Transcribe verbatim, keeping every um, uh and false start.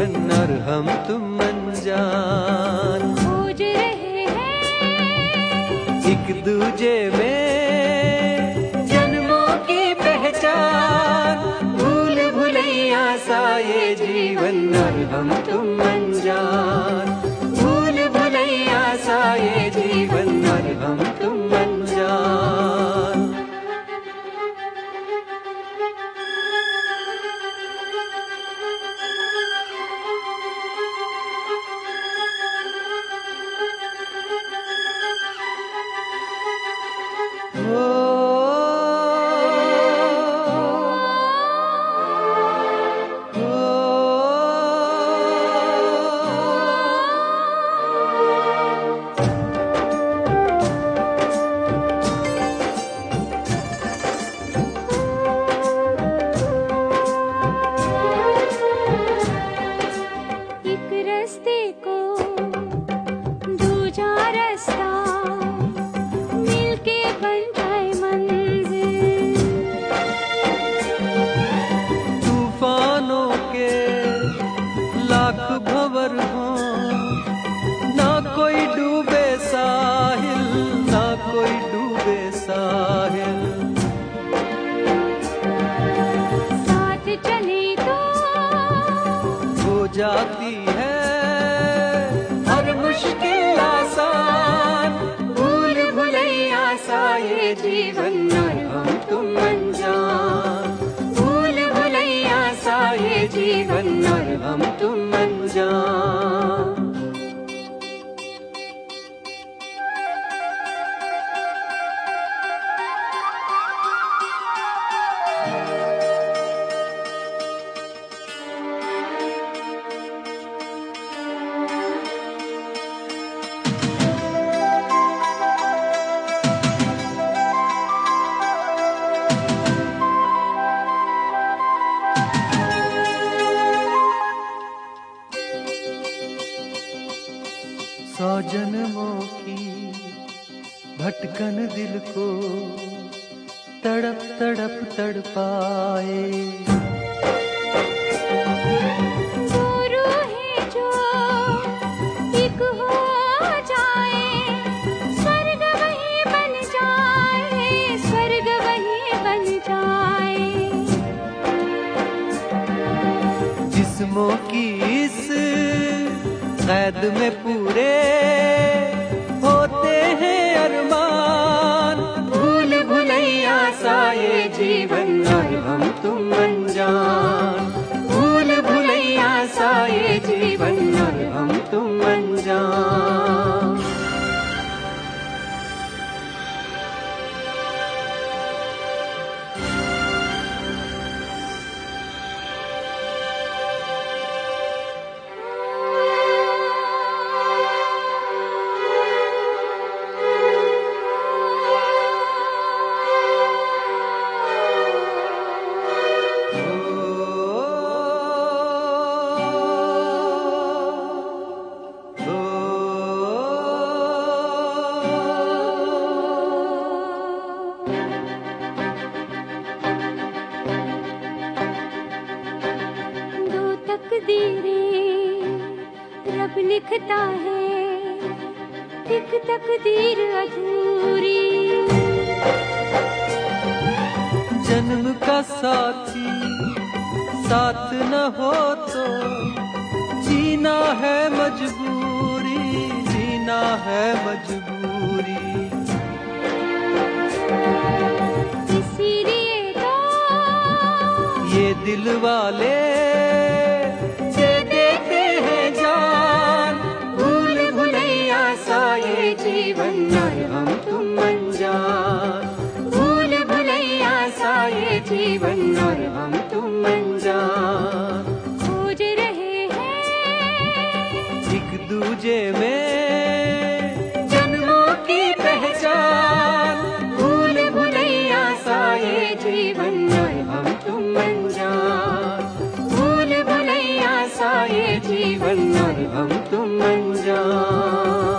जीवन और हम तुम अनजान। खोज रहे हैं एक दूजे में जन्मों की पहचान, भूल भुलैया सा ये जीवन और हम तुम अनजान। भूल भुलैया सा ये जीवन और हम तुम अनजान। लाख भंवर हो ना कोई डूबे साहिल, ना कोई डूबे साहिल। साथ चले तो हो जाती है हर मुश्किल आसान, भूल भुलैया सा ये जीवन और हम तुम अनजान। भूल भुलैया सा ये जीवन और हम तुम अनजान। सौ जन्मों की भटकन दिल को तड़प तड़प तड़पाए। दो रूहें जो एक हो जाए, स्वर्ग वही बन जाए, स्वर्ग वही बन जाए। जिस्मों की इस कैद में पूरे होते हैं अरमान, भूल भुलैया सा ये जीवन और हम तुम अनजान। भूल भुलैया सा ये जीवन और हम तुम अनजान। रब लिखता है एक तकदीर अधूरी। जन्म का साथी साथ न हो तो जीना है मजबूरी, जीना है मजबूरी। इसीलिए तो ये दिल वाले जीवन और हम तुम अनजान। भूल भुलैया सा ये जीवन और हम तुम अनजान। खोज रहे हैं एक दूजे में जन्मों की पहचान, भूल भुलैया सा ये जीवन और हम तुम अनजान। भूल भुलैया सा ये जीवन और हम तुम अनजान।